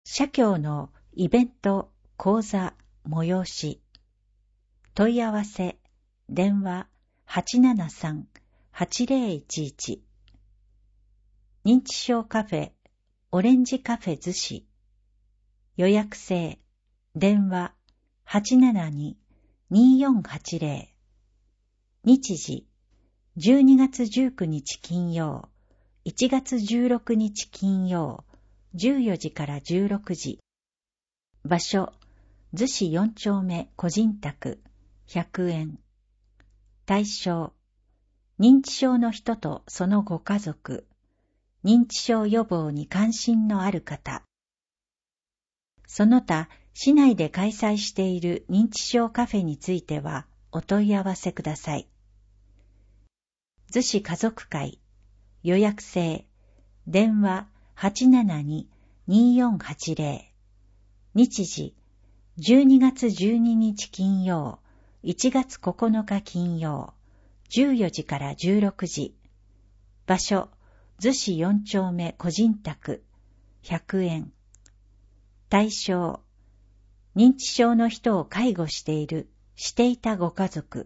社協のイベント講座催し。問い合わせ電話 873-8011。 認知症カフェオレンジカフェ逗子。予約制電話 872-2480。 日時12月19日金曜、1月16日金曜、14時から16時。場所、逗子4丁目個人宅、100円。対象、認知症の人とそのご家族、認知症予防に関心のある方。その他、市内で開催している認知症カフェについてはお問い合わせください。逗子家族会、予約制、電話 872-2480。 日時12月12日金曜、1月9日金曜、14時から16時。場所、逗子4丁目個人宅、100円。対象、認知症の人を介護していたご家族。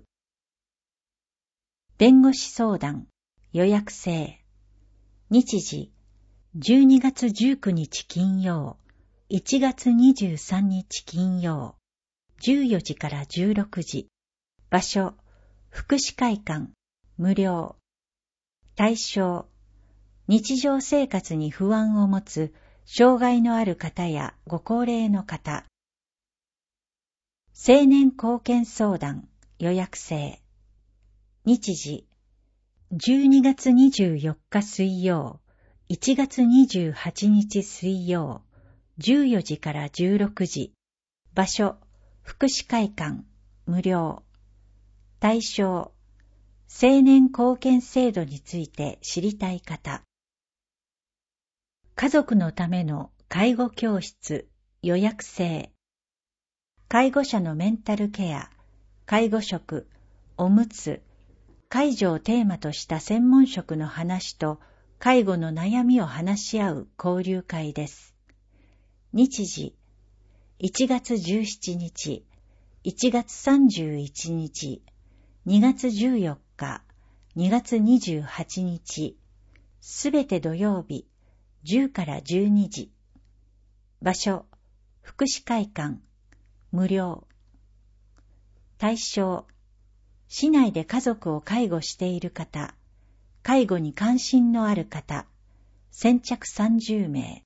弁護士相談、予約制。日時、12月19日金曜、1月23日金曜、14時から16時。場所、福祉会館、無料。対象、日常生活に不安を持つ障害のある方やご高齢の方。青年貢献相談、予約制。日時、12月24日水曜、1月28日水曜、14時から16時。場所、福祉会館、無料。対象、青年貢献制度について知りたい方。家族のための介護教室、予約制。介護者のメンタルケア、介護食、おむつ、介助をテーマとした専門職の話と介護の悩みを話し合う交流会です。日時、1月17日、1月31日、2月14日、2月28日、すべて土曜日、10から12時。場所、福祉会館、無料。対象、市内で家族を介護している方、介護に関心のある方、先着30名。